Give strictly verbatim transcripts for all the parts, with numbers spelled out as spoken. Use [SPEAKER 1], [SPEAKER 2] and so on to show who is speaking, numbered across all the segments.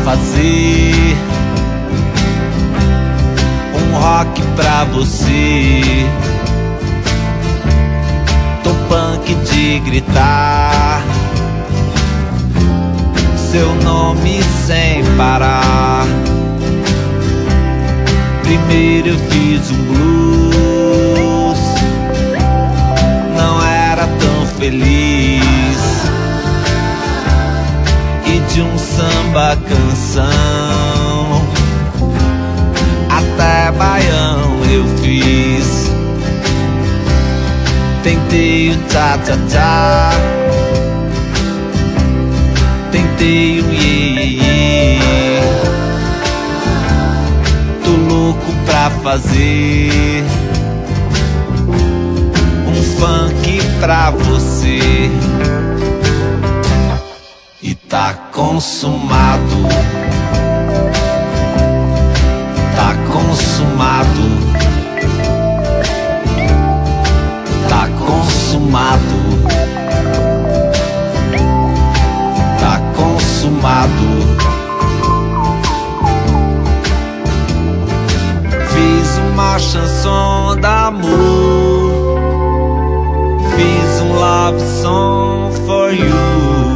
[SPEAKER 1] fazer um rock pra você. Tô punk de gritar seu nome sem parar. Primeiro eu fiz um blues, não era tão feliz, e de um samba canção até baião eu fiz. Tentei o tcha-tcha-tcha, tentei o iê-iê-iê. Tô louco pra fazer um funk pra você. E tá consumado, tá consumado, tá consumado, tá consumado. Fiz uma chanson d'amor, fiz um love song for you,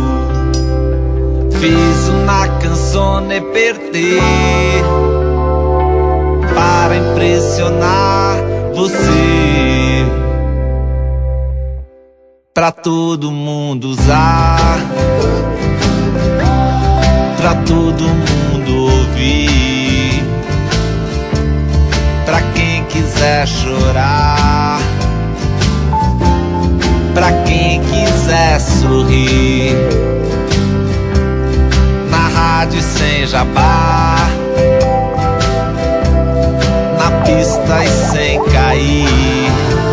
[SPEAKER 1] fiz uma canzone per te, para impressionar você, pra todo mundo usar, pra todo mundo ouvir, pra quem quiser chorar, pra quem quiser sorrir. Na rádio sem jabá, na pista e sem cair,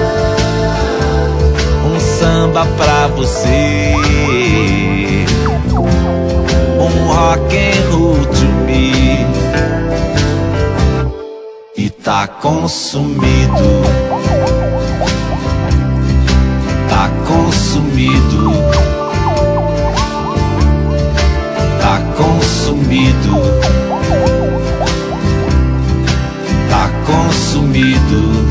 [SPEAKER 1] um samba pra você, um rock and roll to me. E tá consumido, tá consumido, tá consumido, tá consumido.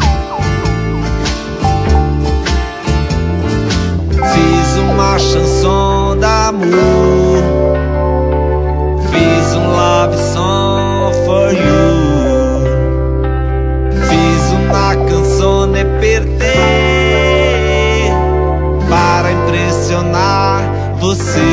[SPEAKER 1] Fiz uma chanson d'amor, fiz um love song for you, fiz uma canzone per te, para impressionar você,